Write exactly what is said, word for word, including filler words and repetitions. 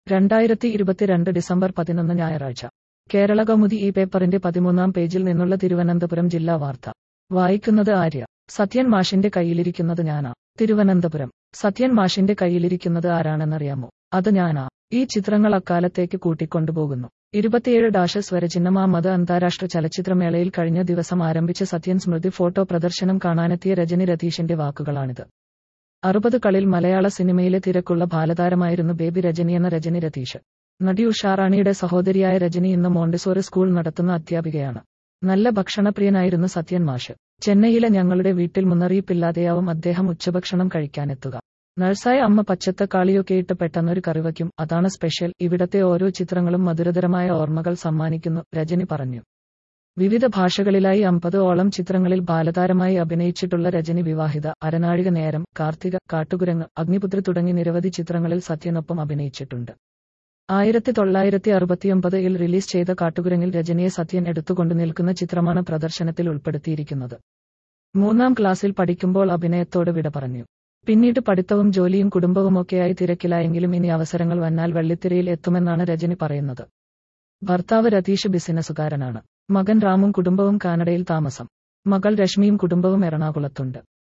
രണ്ടായിരത്തി ഇരുപത്തിരണ്ട് ഡിസംബർ പതിനൊന്ന് ഞായറാഴ്ച. കേരളകൗമുദി ഈ പേപ്പറിന്റെ പതിമൂന്നാം പേജിൽ നിന്നുള്ള തിരുവനന്തപുരം ജില്ലാ വാർത്ത. വായിക്കുന്നത് ആര്യ. സത്യൻ മാഷിന്റെ കയ്യിലിരിക്കുന്നത് ഞാനാ. തിരുവനന്തപുരം. സത്യൻ മാഷിന്റെ കയ്യിലിരിക്കുന്നത് ആരാണെന്നറിയാമോ? അത് ഞാനാ. ഈ ചിത്രങ്ങൾ അക്കാലത്തേക്ക് കൂട്ടിക്കൊണ്ടുപോകുന്നു. ഇരുപത്തിയേഴ് ഡാഷ് സ്വരചിഹ്നം അഹമ്മദ് അന്താരാഷ്ട്ര ചലച്ചിത്രമേളയിൽ കഴിഞ്ഞ ദിവസം ആരംഭിച്ച സത്യൻ സ്മൃതി ഫോട്ടോ പ്രദർശനം കാണാനെത്തിയ രജനി രതീഷിന്റെ വാക്കുകളാണിത്. അറുപതുകളിൽ മലയാള സിനിമയിലെ തിരക്കുള്ള ബാലതാരമായിരുന്നു ബേബി രജനി എന്ന രജനി രതീഷ്. നടി ഉഷാറാണിയുടെ സഹോദരിയായ രജനി ഇന്ന് മോണ്ടിസോറി സ്കൂൾ നടത്തുന്ന അധ്യാപികയാണ്. നല്ല ഭക്ഷണപ്രിയനായിരുന്നു സത്യൻ മാഷ്. ചെന്നൈയിലെ ഞങ്ങളുടെ വീട്ടിൽ മുന്നറിയിപ്പില്ലാതെയാവും അദ്ദേഹം ഉച്ചഭക്ഷണം കഴിക്കാനെത്തുക. നഴ്സായ അമ്മ പച്ചത്തക്കാളിയൊക്കെയിട്ട് പെട്ടെന്നൊരു കറിവയ്ക്കും, അതാണ് സ്പെഷ്യൽ. ഇവിടത്തെ ഓരോ ചിത്രങ്ങളും മധുരതരമായ ഓർമ്മകൾ സമ്മാനിക്കുന്നു, രജനി പറഞ്ഞു. വിവിധ ഭാഷകളിലായി അമ്പത് ഓളം ചിത്രങ്ങളിൽ ബാലതാരമായി അഭിനയിച്ചിട്ടുള്ള രജനി വിവാഹിത. അരനാഴിക നേരം, കാർത്തിക, കാട്ടുകുരങ്ങ്, അഗ്നിപുത്രി തുടങ്ങി നിരവധി ചിത്രങ്ങളിൽ സത്യനൊപ്പം അഭിനയിച്ചിട്ടുണ്ട്. ആയിരത്തി തൊള്ളായിരത്തി അറുപത്തിയൊമ്പത് ഇൽ റിലീസ് ചെയ്ത കാട്ടുകുരങ്ങിൽ രജനിയെ സത്യൻ എടുത്തുകൊണ്ടു നിൽക്കുന്ന ചിത്രമാണ് പ്രദർശനത്തിൽ ഉൾപ്പെടുത്തിയിരിക്കുന്നത്. മൂന്നാം ക്ലാസ്സിൽ പഠിക്കുമ്പോൾ അഭിനയത്തോട് വിട പറഞ്ഞു. പിന്നീട് പഠിത്തവും ജോലിയും കുടുംബവുമൊക്കെയായി തിരക്കിലായെങ്കിലും ഇനി അവസരങ്ങൾ വന്നാൽ വെള്ളിത്തിരയിൽ എത്തുമെന്നാണ് രജനി പറയുന്നത്. ഭർത്താവ് രതീഷ് ബിസിനസുകാരനാണ്. മകൻ രാമും കുടുംബവും കാനഡയിൽ താമസം. മകൾ രശ്മിയും കുടുംബവും എറണാകുളത്തുണ്ട്.